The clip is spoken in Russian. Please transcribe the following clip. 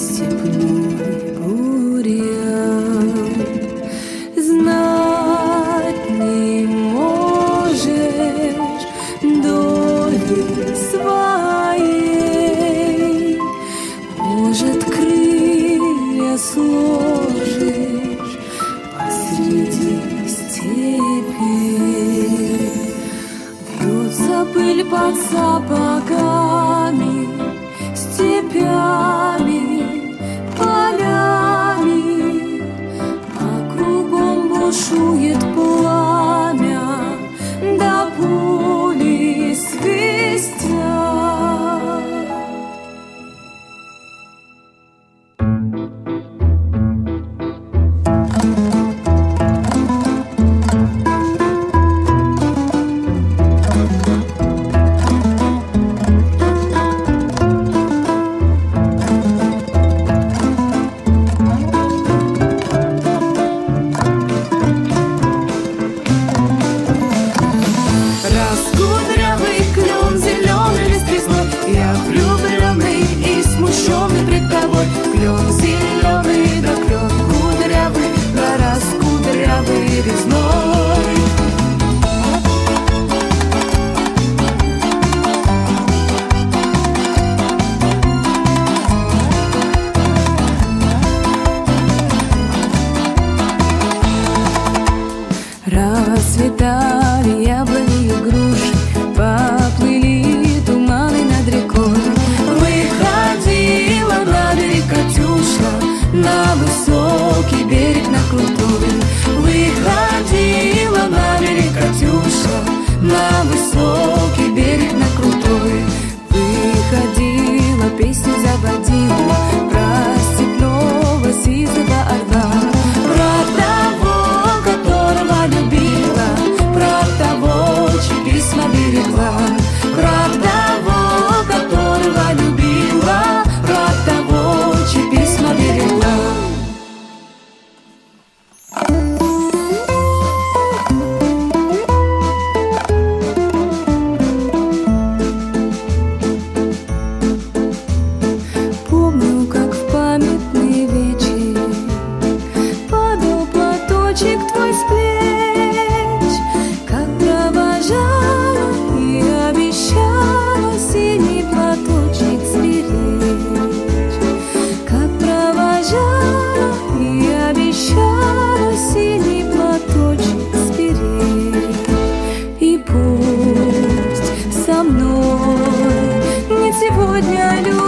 степной бурьян. Знать не можешь доли своей, может, крылья сложишь посреди степи. Вьется пыль под сапогами, степями, полями, а кругом бушует пламя, да пули свистят. Раскудрявый клен зеленый листвой, я влюбленный и смущенный пред тобой. Клен зеленый, да клен кудрявый, да раскудрявый резной. Расцветали яблони и груши, поплыли туманы над рекой. Выходила на берег Катюша, на высокий берег, на крутой. Выходила на берег Катюша, на высокий берег, на крутой. Выходила, песню заводила про степного сизого орла, про того, которого любила, про того, чьи письма берегла, про того, которого любила, про того, чьи письма берегла. Помню, как в памятный вечер падал платочек твой с плеч, как провожала и обещала синий платочек сберечь, как провожала и обещала синий платочек сберечь. И пусть со мной не сегодня